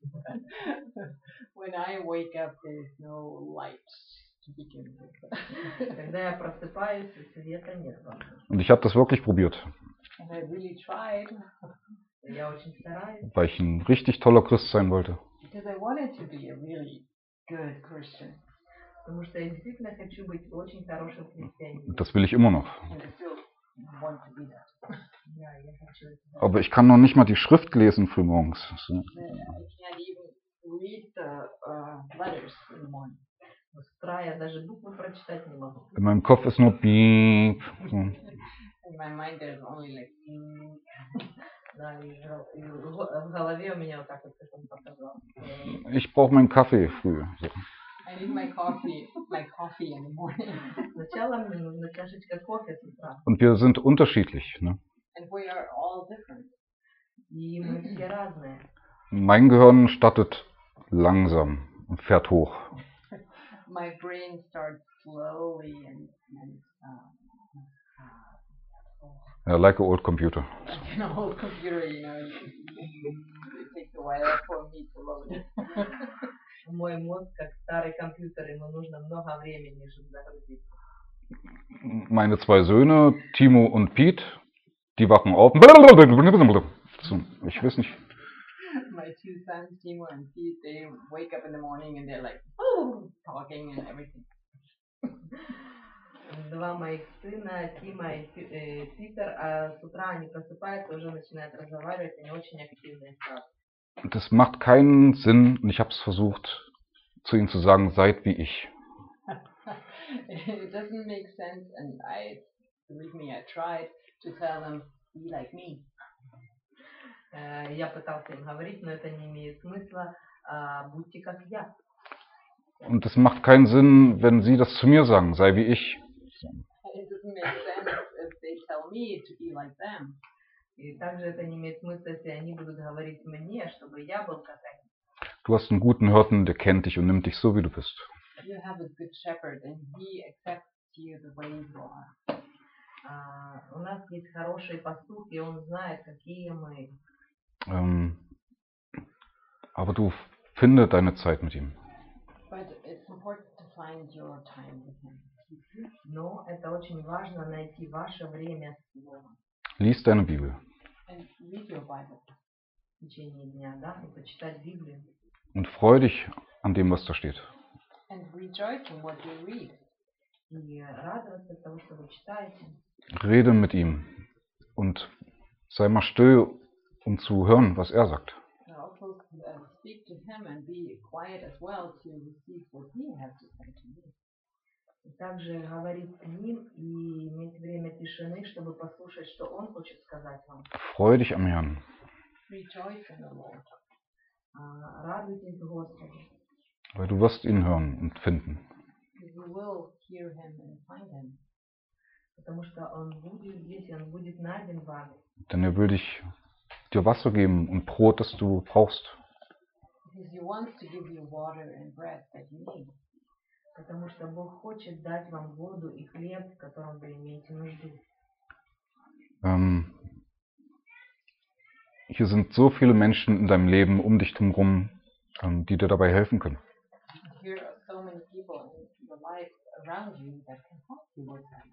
When I wake up, there's no light to begin with. Когда я просыпаюсь, света нет вокруг. Und ich habe das wirklich probiert, And I really tried Я очень стараюсь, weil ich ein richtig toller Christ sein wollte. because I wanted to be a really good Christian. потому что я действительно хочу быть очень хорошим христианином. Und das will ich immer noch. And I still want to be that. Да, я хочу это. Aber ich kann noch nicht mal die Schrift lesen frühmorgens. So. I can't even read the uh, letters in the morning. С утра я даже буквы прочитать не могу. In meinem Kopf ist nur Piep. So. In my mind, there's only like, mm, Да, и, в- и в в голове у меня вот так вот как он показал. Ich brauche meinen Kaffee früh. So. I need my coffee, my coffee in the morning. Сначала мне нужна чашечка кофе с утра. Und wir sind unterschiedlich. Ne? And we are all different. И мы все разные. Mein Gehirn startet langsam und fährt hoch. My brain starts slowly and, and um, Ja, like an old computer. like an old computer, you know, it, it takes a while for me to load. Мой мозг как старый компьютер, ему нужно много времени, чтобы загрузиться. Meine zwei Söhne, Timo und Pete, die wachen auf. So, ich weiß nicht. My two sons, Timo and Pete, they wake up in the morning and they're like, oh, talking and everything. Два моих сына, Тима и Пи- э, Питер, а с утра они просыпаются, уже начинают разговаривать, они очень активные стали. Das macht keinen Sinn und ich habe es versucht, zu ihnen zu sagen, seid wie ich. It doesn't make sense, and I, believe me, I tried to tell them, be like me. Э, Я пытался им говорить, но это не имеет смысла. А, Будьте как я. Und es macht keinen Sinn, wenn sie das zu mir sagen, sei wie ich. It doesn't make sense if they tell me to be like them. И также это не имеет смысла, если они будут говорить мне, чтобы я был как они. Du hast einen guten Hirten, der kennt dich und nimmt dich so, wie du bist. You have a good shepherd, and he accepts you the way you are. А, У нас есть хороший пастух, и он знает, какие мы. Ähm, aber du finde deine Zeit mit ihm. But it's important to find your time with him. Но это очень важно найти ваше время с Богом. Lies deine Bibel And read your Bible. В течение дня, да, и почитать Библию. und freu dich an dem, was da steht. And rejoice in what you read. И радоваться от того, что вы читаете. Rede mit ihm und sei mal still, um zu hören, was er sagt. And also uh, speak to him and be quiet as well to receive what he has to say to you. И также говорить с ним и иметь время тишины, чтобы послушать, что он хочет сказать вам. Freu dich am Herrn. Rejoice in the Lord. А, Радуйтесь Господу. Weil du wirst ihn hören und finden. Because you will hear him and find him. Потому что он будет здесь, и он будет найден вами. Denn er will dich, dir Wasser geben und Brot, das du brauchst. Because he wants to give you water and bread that you need. Потому что Бог хочет дать вам воду и хлеб, в котором вы имеете нужду. Ähm, hier sind so viele Menschen in deinem Leben um dich herum, ähm, die dir dabei helfen können. Here are so many people in your life around you that can help you with that.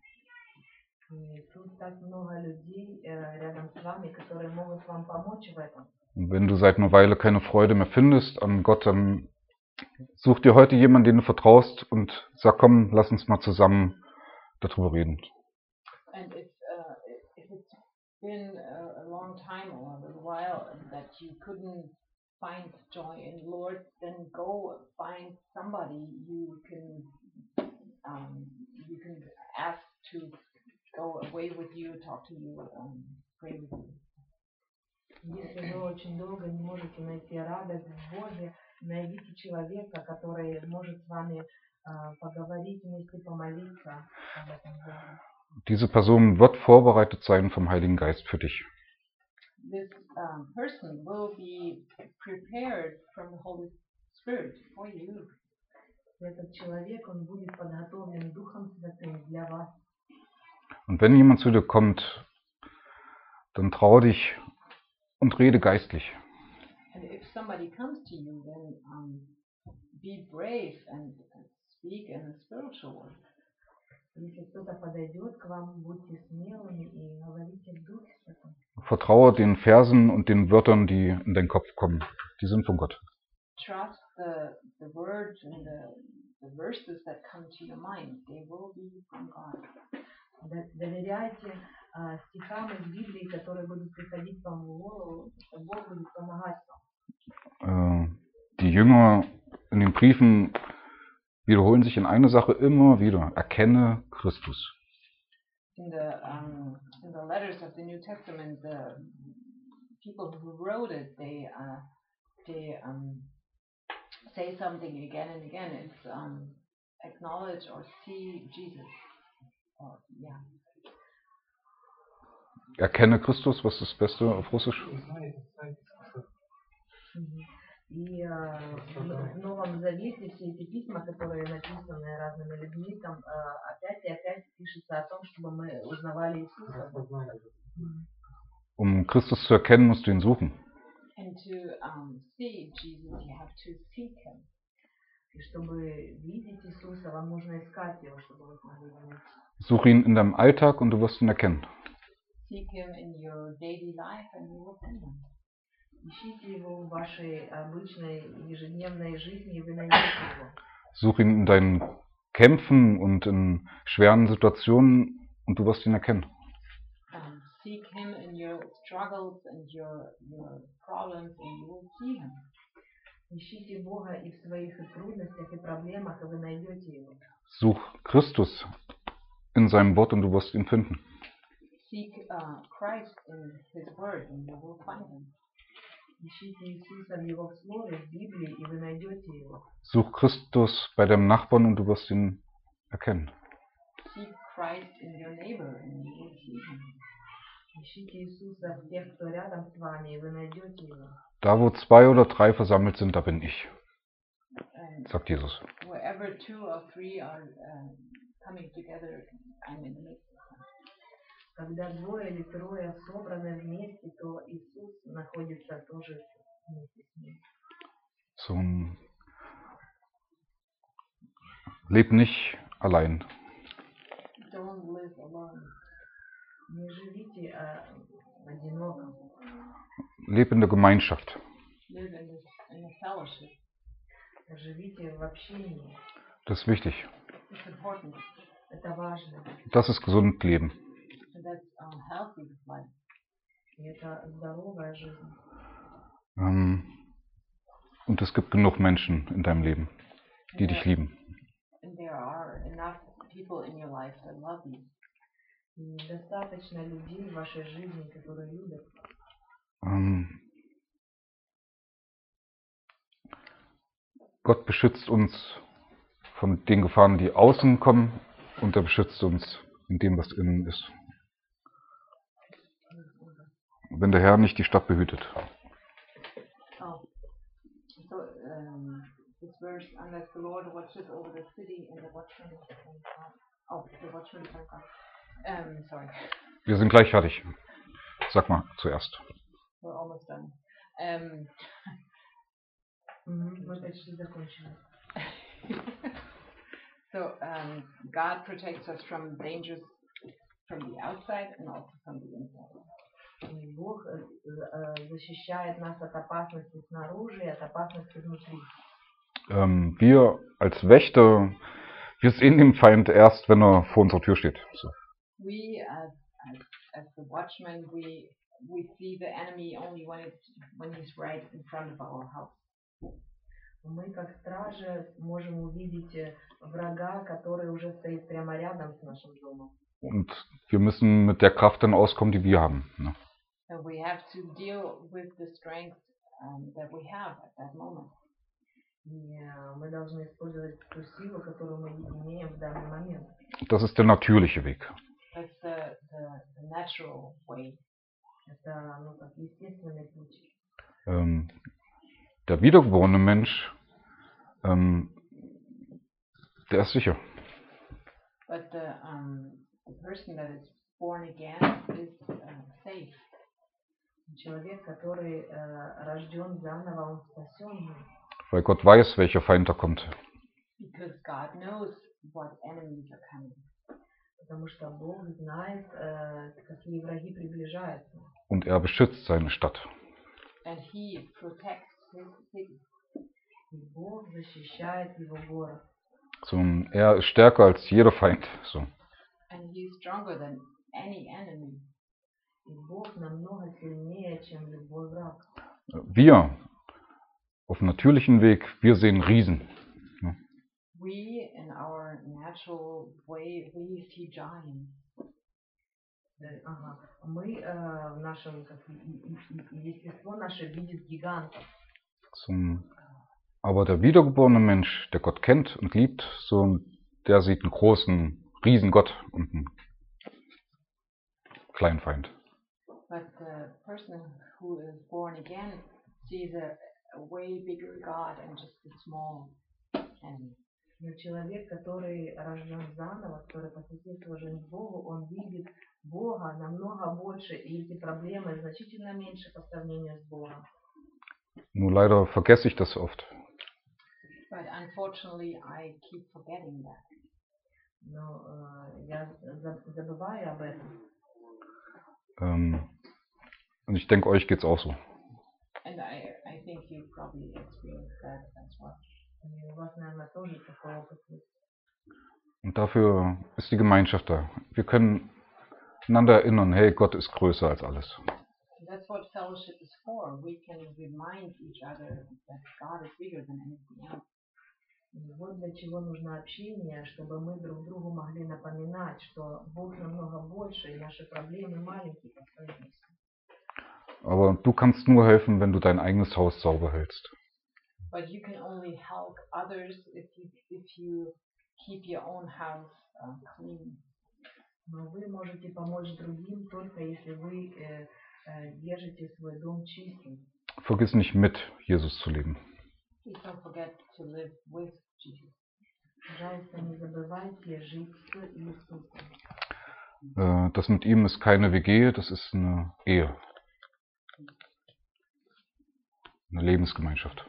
И тут так много людей э, рядом с вами, которые могут вам помочь в этом. Und wenn du seit einer Weile keine Freude mehr findest an Gott, dann such dir heute jemanden, den du vertraust und sag, komm, lass uns mal zusammen darüber reden. And if, uh, if it's been a, a long time or a little while that you couldn't find joy in the Lord, then go find somebody you can um, you can ask to go away with you, talk to you, um, pray with you. Если вы очень долго не можете найти радость в Боге, найдите человека, который может с вами э, поговорить вместе, помолиться об этом Боге. Diese Person wird vorbereitet sein vom Heiligen Geist für dich. This um, person will be prepared from the Holy Spirit for you. Этот человек, он будет подготовлен Духом Святым для вас. Und wenn jemand zu dir kommt, dann trau dich und rede geistlich. And if somebody comes to you, then um, be brave and, and speak in a spiritual way. Если кто-то подойдет к вам, будьте смелыми и говорите в Духе Святом. Vertraue den Versen und den Wörtern, die in deinen Kopf kommen. Die sind von Gott. Trust the, the words and the, the verses that come to your mind. They will be from God. Доверяйте э, стихам из Библии, которые будут приходить вам в голову, что Бог будет помогать вам. Äh, die Jünger in den Briefen wiederholen sich in einer Sache immer wieder. Erkenne Christus. In the um, in the letters of the New Testament, the people who wrote it, they uh, they um, say something again and again. It's um, acknowledge or see Jesus. Or, yeah. Erkenne Christus, was ist das Beste auf Russisch? И э, в Новом Завете все эти письма, которые написаны разными людьми, там э, опять и опять пишется о том, чтобы мы узнавали Иисуса. Um Christus zu erkennen, musst du ihn suchen. And to um, see Jesus, you have to seek him. И чтобы видеть Иисуса, вам нужно искать его, чтобы вы смогли понять. Suche ihn in deinem Alltag und du wirst ihn erkennen. Seek him in your daily life and you will find him. Ищите его в вашей обычной ежедневной жизни, и вы найдете его. Suche ihn in deinen Kämpfen und in schweren Situationen und du wirst ihn erkennen. Um, seek him in your struggles and your your problems and you will see him. Ищите Бога и в своих и трудностях, и проблемах, и вы найдете его. Such Christus in seinem Wort und du wirst ihn finden. Seek uh, Christ in His Word, and you will find Him. Ищите Иисуса в Его Слове, в Библии, и вы найдете Его. Such Christus bei deinem Nachbarn und du wirst ihn erkennen. Seek Christ in your neighbor, and you will see Him. Ищите Иисуса в тех, кто рядом с вами, и вы найдете Его. Da, wo zwei oder drei versammelt sind, da bin ich, And sagt Jesus. wherever two or three are uh, coming together, I'm in the midst of them. Когда двое или трое собраны вместе, то Иисус находится тоже вместе с ним. So ein Leb nicht allein. Don't live alone. Не живите а, одиноко. Leb in der Gemeinschaft. Live in, this, in a fellowship. Живите в общении. Das ist wichtig. It's important. Это важно. Das ist gesund Leben. And that's um, healthy life. И это здоровая жизнь. Ähm, und es gibt genug Menschen in deinem Leben, die dich lieben. And there are enough people in your life that love you. И достаточно людей в вашей жизни, которые любят. Ähm, Gott beschützt uns von den Gefahren, die außen kommen, und er beschützt uns in dem, was innen ist. Wenn der Herr nicht die Stadt behütet. Oh. So, um, this verse, unless the Lord watches over the city and the watchman is from God. Oh, the watchman is from God. Um, sorry. Wir sind gleich fertig. Sag mal zuerst. We're almost done. Um, Мы почти закончили. so, um, God protects us from dangers from the outside and also from the inside. И Бог э, э, защищает нас от опасности снаружи и от опасности внутри. Ähm, wir als Wächter, wir sehen den Feind erst, wenn er vor unserer Tür steht. So. We, as, as, as the watchmen, we, we see the enemy only when, it's, when he's right in front of our house. Мы, как стражи, можем увидеть э, врага, который уже стоит прямо рядом с нашим домом. Und wir müssen mit der Kraft dann auskommen, die wir haben. Ne? So we have to deal with the strength um, that we have at that moment. И э, мы должны использовать ту силу, которую мы имеем в данный момент. Das ist der natürliche Weg. That's the, the, the natural way. Это, ну, как естественный путь. Ähm, der wiedergeborene Mensch, ähm, der ist sicher. But the, um, the person that is born again is uh, safe. Человек, который э, рожден заново, он спасен. Weil Gott weiß, welcher Feind da kommt. Because God knows what enemies are coming. Потому что Бог знает, э, какие враги приближаются. Und er beschützt seine Stadt. And He protects His city. И Бог защищает его город. So, er ist stärker als jeder Feind. So. And He is stronger than any enemy. И Бог намного сильнее, чем любой враг. Wir, auf natürlichen Weg, wir sehen Riesen. We, in our natural way, we see giants. Э, Ага. Мы э, в нашем, как, и- и- и- естество наше видит гигантов. So, aber der wiedergeborene Mensch, der Gott kennt und liebt, so, der sieht einen großen Riesengott und einen kleinen Feind. But the person who is born again sees a, a way bigger God and just a small enemy. Но человек, который рожден заново, который посвятил жизнь Богу, он видит Бога намного больше, и эти проблемы значительно меньше по сравнению с Богом. Nur leider vergesse ich das oft. But unfortunately, I keep forgetting that. Но э, я за- забываю об этом. Ähm, und ich denke, euch geht's auch so. And I, I think you probably experienced that as well. И у вас, наверное, тоже такой опыт есть. Und dafür ist die Gemeinschaft da. Wir können einander erinnern, hey, Gott ist größer als alles. And that's what fellowship is for. We can remind each other that God is bigger than anything else. И вот для чего нужно общение, чтобы мы друг другу могли напоминать, что Бог намного больше, и наши проблемы маленькие по сравнению с Ним. Aber du kannst nur helfen, wenn du dein eigenes Haus sauber hältst. But you can only help others if you if you keep your own house uh, clean. Но вы можете помочь другим только если вы э, э, держите свой дом чистым. Vergiss nicht, mit Jesus zu leben. Please don't forget to live with Jesus. Пожалуйста, не забывайте жить с Иисусом. Äh, Das mit ihm ist keine W G, das ist eine Ehe. Eine Lebensgemeinschaft.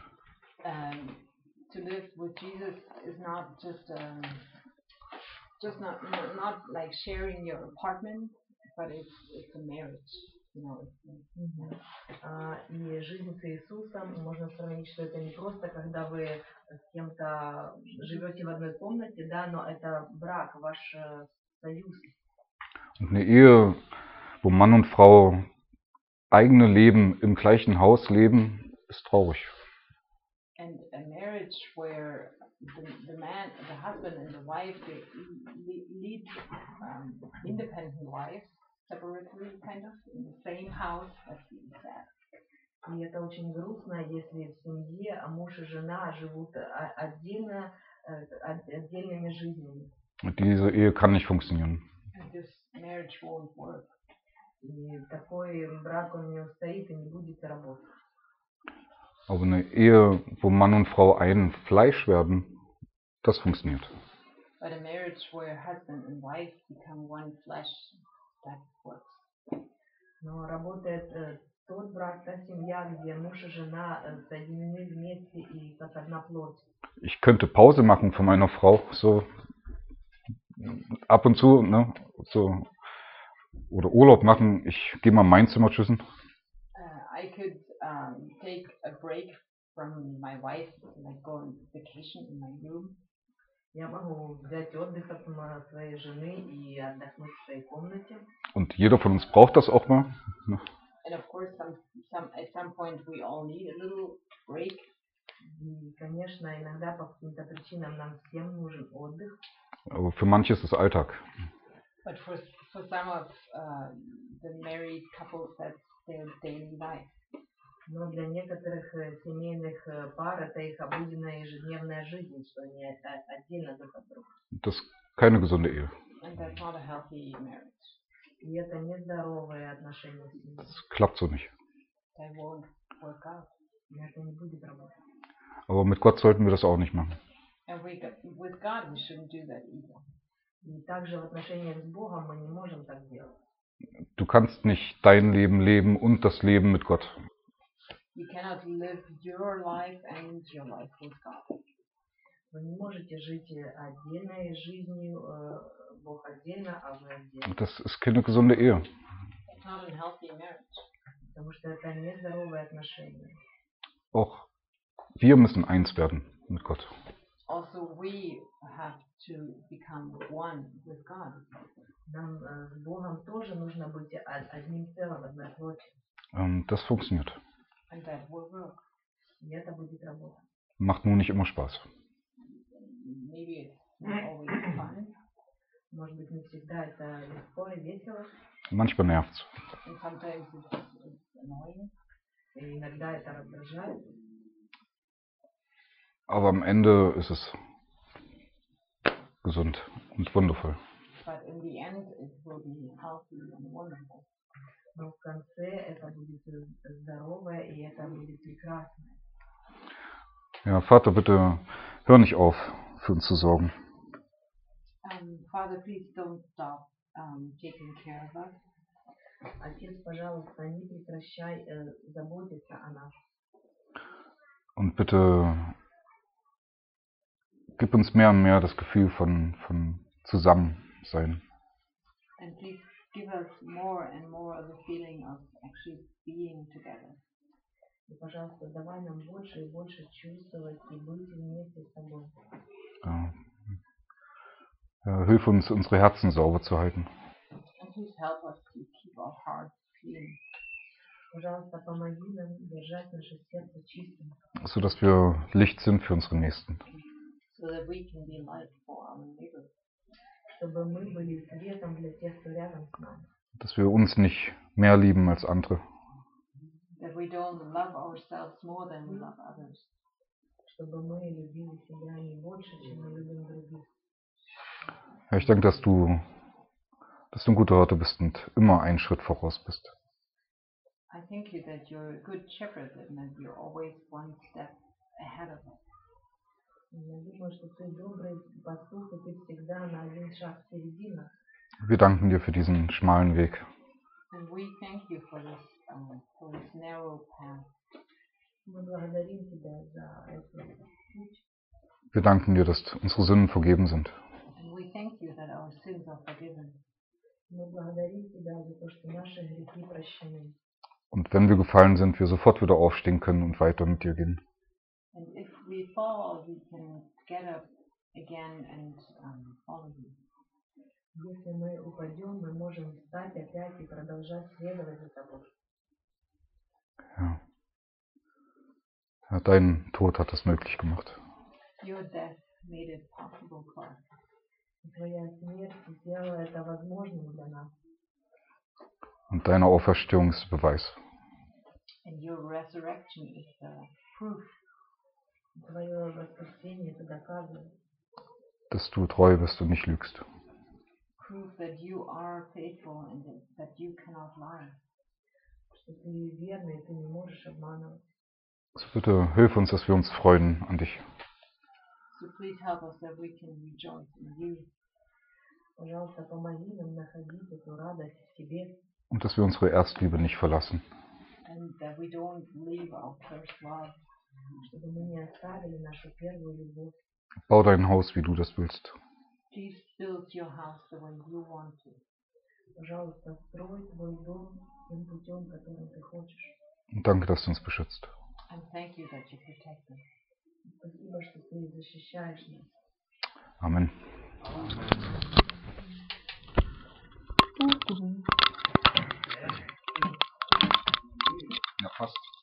Um, to live with Jesus is not just um, just not not, not like sharing your apartment, but it's it's a marriage. You know, it's, Мгм. А, И жизнь с Иисусом, можно сравнить, что это не просто, когда вы с кем-то живете в одной комнате, да, но это брак, ваш э, союз. Und eine Ehe, wo Mann und Frau eigene Leben im gleichen Haus leben, ist traurig. and a marriage where the, the man, the husband and the wife, they le- lead um, independent lives separately, kind of, in the same house. That's really sad. И это очень грустно, если в семье муж и жена живут о- отдельно, э, от- отдельными жизнями. Und diese Ehe kann nicht funktionieren. And this marriage won't work. И такой брак, он не устоит и не будет работать. Aber eine Ehe, wo Mann und Frau ein Fleisch werden, das funktioniert. But a marriage where husband and wife become one flesh, that works. Но работает э, тот брак, та семья, где муж и жена э, соединены вместе и как одна плоть. Ich könnte Pause machen von meiner Frau, so ab und zu, ne, so, oder Urlaub machen. Ich gehe mal in mein Zimmer tschüssen. Uh, I could um, take a break from my wife, like go on vacation in my room. Я могу взять отдых от м- своей жены и отдохнуть в своей комнате. Und jeder von uns braucht das auch mal. Ne? And of course, some, some, at some point, we all need a little break. И, конечно, иногда по каким-то причинам нам всем нужен отдых. Aber für manche ist es Alltag. But for, for some of uh, the married couples, that's their daily life. Но для некоторых э, семейных э, пар это их обыденная ежедневная жизнь, что они о- отдельно друг от друга. Das ist keine gesunde Ehe. And that's not a healthy marriage. И это нездоровые отношения с семьей. Das klappt so nicht. They won't work out. И это не будет работать. Aber mit Gott sollten wir das auch nicht machen. And we, got- with God, we shouldn't do that either. И также в отношениях с Богом мы не можем так делать. Du kannst nicht dein Leben leben und das Leben mit Gott. You cannot live your life and your life with God. Вы не можете жить э, отдельной жизнью, э, Бог отдельно, а вы отдельно. Das ist keine gesunde Ehe. It's not a healthy marriage. Потому что это нездоровые отношения. Auch wir müssen eins werden mit Gott. Also, we have to become one with God. Нам э, с Богом тоже нужно быть о- одним целым, одной плотью. Ähm, Das funktioniert. And that will work. И это будет работать. Macht nur nicht immer Spaß. Maybe it's not always fun, Может быть, не всегда это легко и весело, Manchmal nervt's. and sometimes it's, it's annoying. и иногда это раздражает. Aber am Ende ist es gesund und wundervoll. But in the end, it will be healthy and wonderful. Но в конце это будет э, здоровое, и это будет прекрасно. Ja, Vater, bitte hör nicht auf, für uns zu sorgen. Um, Father, please don't stop um, taking care of us. Отец, пожалуйста, не прекращай э, заботиться о нас. Und bitte gib uns mehr und mehr das Gefühl von, von Zusammensein. And please give us more and more of the feeling of actually being together. И, пожалуйста, давай нам больше и больше чувствовать и быть вместе с тобой. Ja. Ja, hilf uns, unsere Herzen sauber zu halten. And please help us to keep our hearts clean, Пожалуйста, помоги нам держать наше сердце чистым, Sodass wir Licht sind für unsere Nächsten. so that we can be light for our neighbors. Чтобы мы были светом для тех, кто рядом с нами. Dass wir uns nicht mehr lieben als andere. That we don't love ourselves more than we love others. Чтобы мы любили себя не больше, чем мы любим других. Ja, ich denke, dass du, dass du ein guter Hirte bist und immer einen Schritt voraus bist. I thank you that you're a good shepherd and that you're always one step ahead of us. Я думаю, что ты добрый пастух, и ты всегда на один шаг впереди нас. Wir danken dir für diesen schmalen Weg. And we thank you for this, um, for this narrow path. Мы благодарим тебя за этот путь. Wir danken dir, dass unsere Sünden vergeben sind. And we thank you that our sins are forgiven. Мы благодарим тебя за то, что наши грехи прощены. Und wenn wir gefallen sind, wir sofort wieder aufstehen können und weiter mit dir gehen. And if we fall, we can get up again and um, follow you. Если мы упадем, мы можем встать опять и продолжать следовать за тобой. Ja. Ja, dein Tod hat das möglich gemacht. Your death made it possible for us. Твоя смерть сделала это возможным для нас. Und deine Auferstehung ist Beweis. And your resurrection is the proof. Твое воскресение это доказывает. Dass du treu bist und nicht lügst. Proof that you are faithful and that you cannot lie. Что ты верный, ты не можешь обманывать. Also bitte hilf uns, dass wir uns freuen an dich. So please help us that we can rejoice in you. Пожалуйста, помоги нам находить эту радость в тебе. Und dass wir unsere Erstliebe nicht verlassen. And that we don't leave our first love. Чтобы мы не оставили нашу первую любовь. Bau dein Haus, wie du das willst. Please build your house the way you want to. Пожалуйста, строй твой дом тем путем, которым ты хочешь. Und danke, dass du uns beschützt. And thank you that you protect us. Спасибо, что ты защищаешь нас. Amen. Ja, fast.